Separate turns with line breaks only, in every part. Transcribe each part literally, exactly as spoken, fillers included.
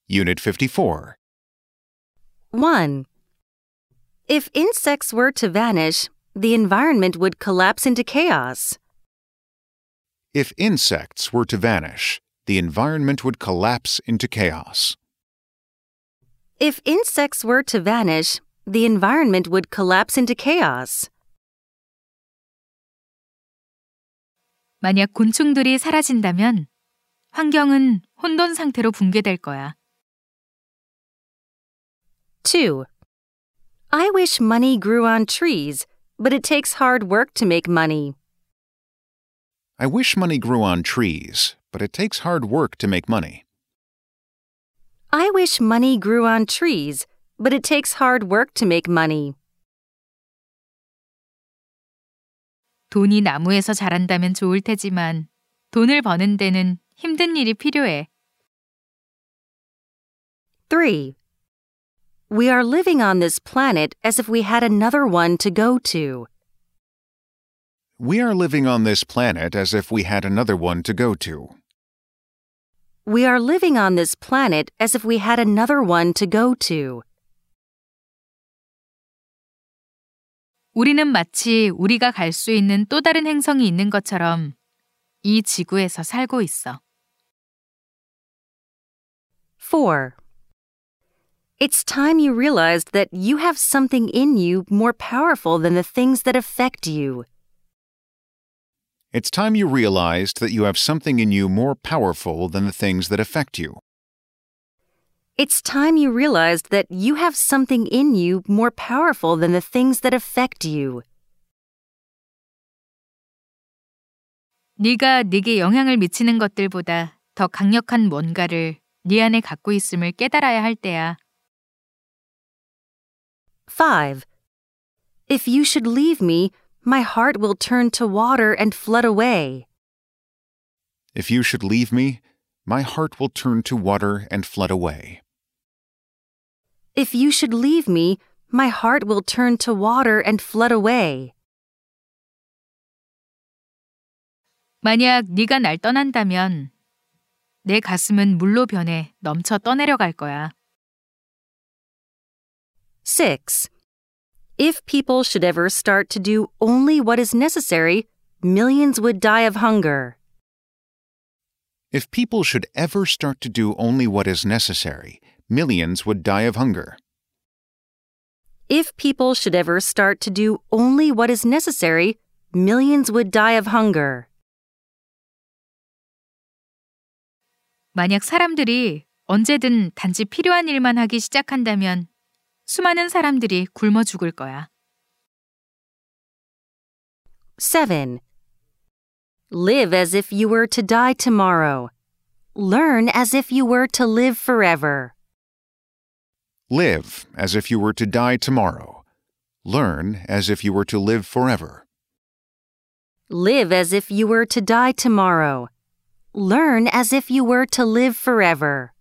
Unit fifty-four.
one. If insects were to vanish, the environment would collapse into chaos.
If insects were to vanish, the environment would collapse into chaos.
If insects were to vanish, the environment would collapse into chaos.
만약 곤충들이 사라진다면 환경은 혼돈 상태로 붕괴될 거야.
two. I wish money grew on trees, but it takes hard work to make money.
I wish money grew on trees, but it takes hard work to make money.
I wish money grew on trees, but it takes hard work to make money.
돈이 나무에서 자란다면 좋을 테지만 돈을 버는 데는 힘든 일이 필요해.
three. We are living on this planet as if we had another one to go to.
We are living on this planet as if we had another one to go to.
We are living on this planet as if we had another one to go to.
우리는 마치 우리가 갈 수 있는 또 다른 행성이 있는 것처럼 이 지구에서 살고 있어.
four. It's time you realized that you have something in you more powerful than the things that affect you.
It's time you realized that you have something in you more powerful than the things that affect you.
It's time you realized that you have something in you more powerful than the things that affect you.
네가 네게 영향을 미치는 것들보다 더 강력한 뭔가를 네 안에 갖고 있음을 깨달아야 할 때야.
five. If you should leave me, my heart will turn to water and flood away.
If you should leave me, my heart will turn to water and flood away.
If you should leave me, my heart will turn to water and flood away.
만약 네가 날 떠난다면 내 가슴은 물로 변해 넘쳐 떠내려갈 거야.
six. If people should ever start to do only what is necessary, millions would die of hunger.
If people should ever start to do only what is necessary, millions would die of hunger.
If people should ever start to do only what is necessary, millions would die of hunger.
만약 사람들이 언제든 단지 필요한 일만 하기 시작한다면 수많은 사람들이 굶어 죽을 거야.
seven. Live as if you were to die tomorrow. Learn as if you were to live forever.
Live as if you were to die tomorrow. Learn as if you were to live forever.
Live as if you were to die tomorrow. Learn as if you were to live forever.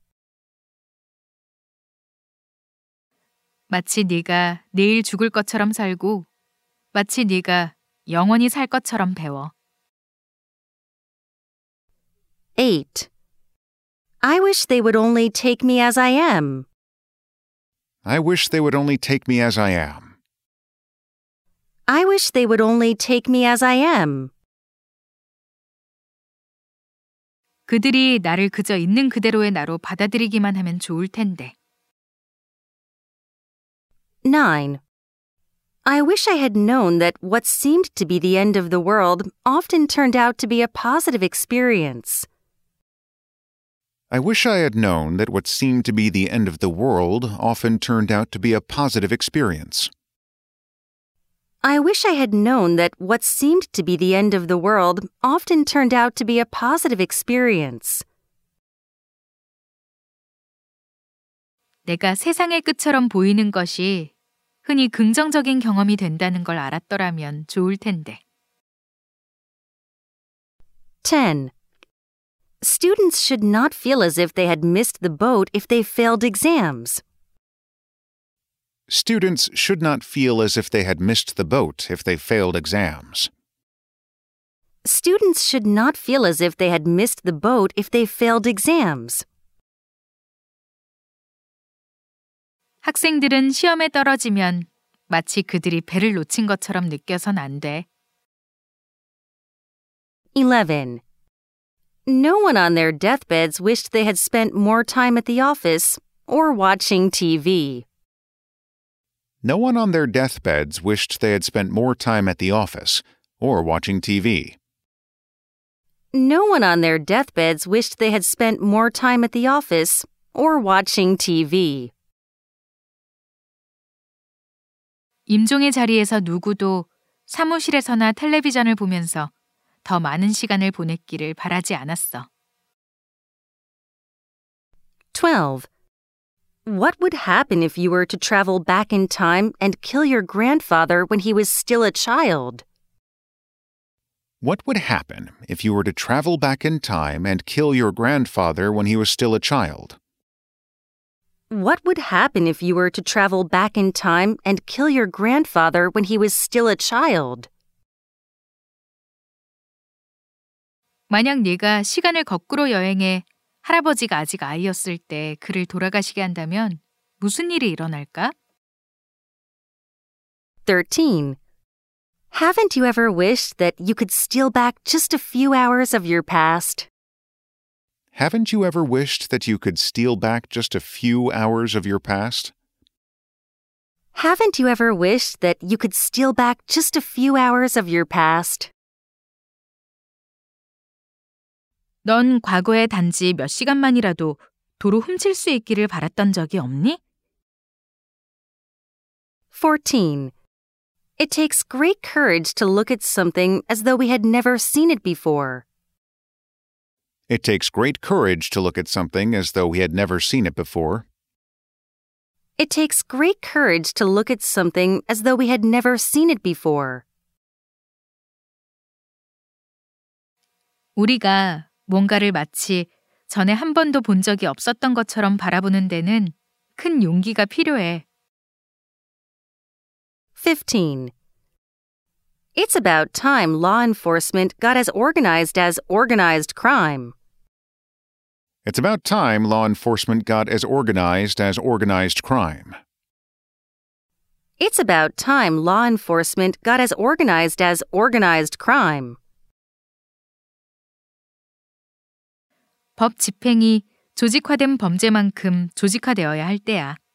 마치 네가 내일 죽을 것처럼 살고 마치 네가 영원히 살 것처럼 배워.
eight. I wish they would only take me as I am.
I wish they would only take me as I am.
I wish they would only take me as I am.
그들이 나를 그저 있는 그대로의 나로 받아들이기만 하면 좋을 텐데.
nine. I wish I had known that what seemed to be the end of the world often turned out to be a positive experience.
I wish I had known that what seemed to be the end of the world often turned out to be a positive experience.
I wish I had known that what seemed to be the end of the world often turned out to be a positive experience.
내가 세상의 끝처럼 보이는 것이 흔히 긍정적인 경험이 된다는 걸 알았더라면 좋을 텐데.
ten. Students should not feel as if they had missed the boat if they failed exams.
Students should not feel as if they had missed the boat if they failed exams.
Students should not feel as if they had missed the boat if they failed exams.
학생들은 시험에 떨어지면 마치 그들이 배를 놓친 것처럼 느껴선 안 돼.
eleven. No one on their deathbeds wished they had spent more time at the office or watching T V.
No one on their deathbeds wished they had spent more time at the office or watching T V.
No one on their deathbeds wished they had spent more time at the office or watching T V.
임종의 자리에서 누구도 사무실에서나 텔레비전을 보면서 더 많은 시간을 보냈기를 바라지 않았어.
twelve. What would happen if you were to travel back in time and kill your grandfather when he was still a child?
What would happen if you were to travel back in time and kill your grandfather when he was still a child?
What would happen if you were to travel back in time and kill your grandfather when he was still a child?
만약 네가 시간을 거꾸로 여행해 할아버지가 아직 아이였을 때 그를 돌아가시게 한다면 무슨 일이 일어날까?
thirteen. Haven't you ever wished that you could steal back just a few hours of your past?
Haven't you ever wished that you could steal back just a few hours of your past?
Haven't you ever wished that you could steal back just a few hours of your past?
넌 과거에 단지 몇 시간만이라도 도로 훔칠 수 있기를 바랐던 적이 없니?
fourteen. It takes great courage to look at something as though we had never seen it before.
It takes great courage to look at something as though we had never seen it before.
It takes great courage to look at something as though we had never seen it before.
우리가 뭔가를 마치 전에 한 번도 본 적이 없었던 것처럼 바라보는 데는 큰 용기가 필요해.
fifteen. It's about time law enforcement got as organized as organized crime.
It's about time law enforcement got as organized as organized crime.
It's about time law enforcement got as organized as organized crime.
법 집행이 조직화된 범죄만큼 조직화되어야 할 때야.